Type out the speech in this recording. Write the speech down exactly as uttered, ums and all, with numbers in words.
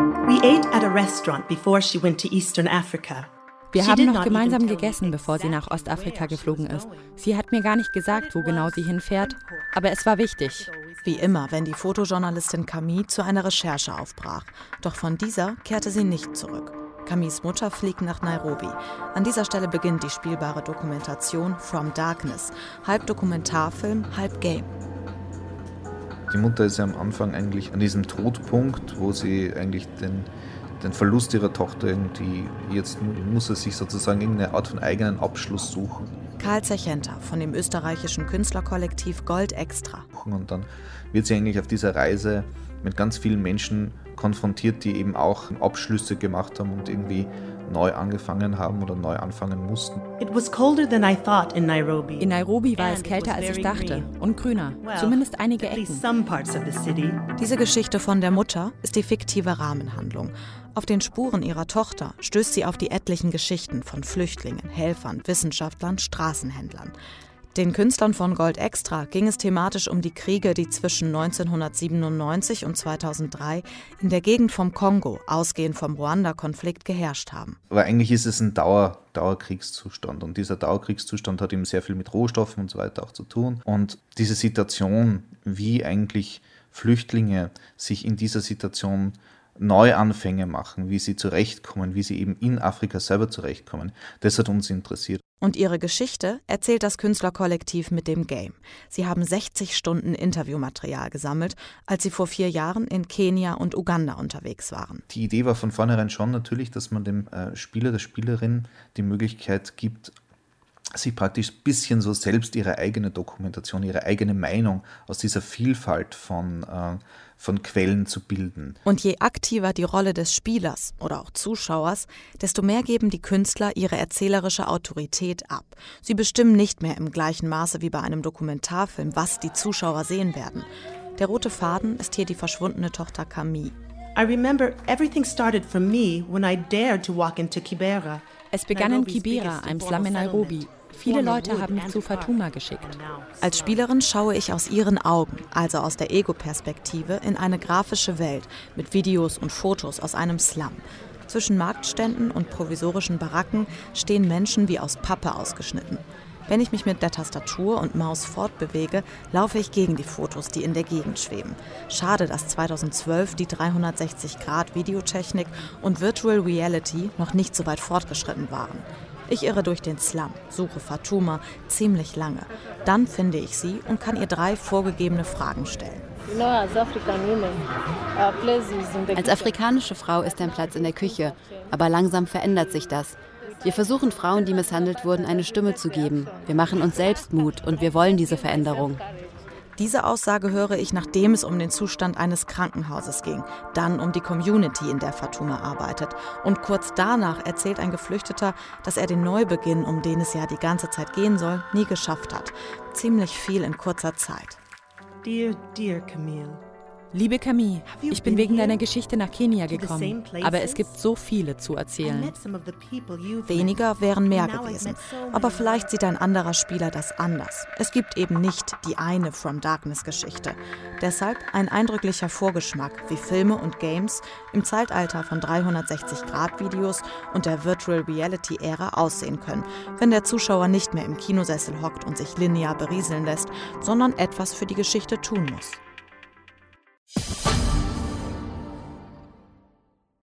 We ate at a restaurant before she went to Eastern Africa. Wir haben noch gemeinsam gegessen, bevor sie nach Ostafrika geflogen ist. Sie hat mir gar nicht gesagt, wo genau sie hinfährt, aber es war wichtig. Wie immer, wenn die Fotojournalistin Camille zu einer Recherche aufbrach. Doch von dieser kehrte sie nicht zurück. Camilles Mutter fliegt nach Nairobi. An dieser Stelle beginnt die spielbare Dokumentation From Darkness. Halb Dokumentarfilm, halb Game. Die Mutter ist ja am Anfang eigentlich an diesem Todpunkt, wo sie eigentlich den, den Verlust ihrer Tochter irgendwie, jetzt muss sie sich sozusagen irgendeine Art von eigenen Abschluss suchen. Karl Zechenter von dem österreichischen Künstlerkollektiv Gold Extra. Und dann wird sie eigentlich auf dieser Reise mit ganz vielen Menschen konfrontiert, die eben auch Abschlüsse gemacht haben und irgendwie neu angefangen haben oder neu anfangen mussten. It was colder than I thought in Nairobi. In Nairobi war es kälter, als ich dachte. Und grüner. Zumindest einige Ecken. Diese Geschichte von der Mutter ist die fiktive Rahmenhandlung. Auf den Spuren ihrer Tochter stößt sie auf die etlichen Geschichten von Flüchtlingen, Helfern, Wissenschaftlern, Straßenhändlern. Den Künstlern von Gold Extra ging es thematisch um die Kriege, die zwischen neunzehnhundertsiebenundneunzig und zweitausenddrei in der Gegend vom Kongo, ausgehend vom Ruanda-Konflikt, geherrscht haben. Aber eigentlich ist es ein Dauer, Dauerkriegszustand und dieser Dauerkriegszustand hat eben sehr viel mit Rohstoffen und so weiter auch zu tun. Und diese Situation, wie eigentlich Flüchtlinge sich in dieser Situation Neuanfänge machen, wie sie zurechtkommen, wie sie eben in Afrika selber zurechtkommen, das hat uns interessiert. Und ihre Geschichte erzählt das Künstlerkollektiv mit dem Game. Sie haben sechzig Stunden Interviewmaterial gesammelt, als sie vor vier Jahren in Kenia und Uganda unterwegs waren. Die Idee war von vornherein schon natürlich, dass man dem äh, Spieler, der Spielerin die Möglichkeit gibt, sich praktisch ein bisschen so selbst ihre eigene Dokumentation, ihre eigene Meinung aus dieser Vielfalt von, äh, von Quellen zu bilden. Und je aktiver die Rolle des Spielers oder auch Zuschauers, desto mehr geben die Künstler ihre erzählerische Autorität ab. Sie bestimmen nicht mehr im gleichen Maße wie bei einem Dokumentarfilm, was die Zuschauer sehen werden. Der rote Faden ist hier die verschwundene Tochter Camille. I remember everything started for me when I dared to walk into Kibera. Es begann in Kibera, einem Slum in Nairobi. Viele Leute haben mich zu Fatuma geschickt. Als Spielerin schaue ich aus ihren Augen, also aus der Ego-Perspektive, in eine grafische Welt mit Videos und Fotos aus einem Slum. Zwischen Marktständen und provisorischen Baracken stehen Menschen wie aus Pappe ausgeschnitten. Wenn ich mich mit der Tastatur und Maus fortbewege, laufe ich gegen die Fotos, die in der Gegend schweben. Schade, dass zweitausendzwölf die dreihundertsechzig Grad Videotechnik und Virtual Reality noch nicht so weit fortgeschritten waren. Ich irre durch den Slum, suche Fatuma ziemlich lange. Dann finde ich sie und kann ihr drei vorgegebene Fragen stellen. Als afrikanische Frau ist dein Platz in der Küche, aber langsam verändert sich das. Wir versuchen Frauen, die misshandelt wurden, eine Stimme zu geben. Wir machen uns selbst Mut und wir wollen diese Veränderung. Diese Aussage höre ich, nachdem es um den Zustand eines Krankenhauses ging, dann um die Community, in der Fatuma arbeitet. Und kurz danach erzählt ein Geflüchteter, dass er den Neubeginn, um den es ja die ganze Zeit gehen soll, nie geschafft hat. Ziemlich viel in kurzer Zeit. Dear, dear Camille. Liebe Camille, ich bin wegen deiner Geschichte nach Kenia gekommen, aber es gibt so viele zu erzählen. Weniger wären mehr gewesen, aber vielleicht sieht ein anderer Spieler das anders. Es gibt eben nicht die eine From Darkness-Geschichte. Deshalb ein eindrücklicher Vorgeschmack, wie Filme und Games im Zeitalter von dreihundertsechzig Grad Videos und der Virtual Reality-Ära aussehen können, wenn der Zuschauer nicht mehr im Kinosessel hockt und sich linear berieseln lässt, sondern etwas für die Geschichte tun muss.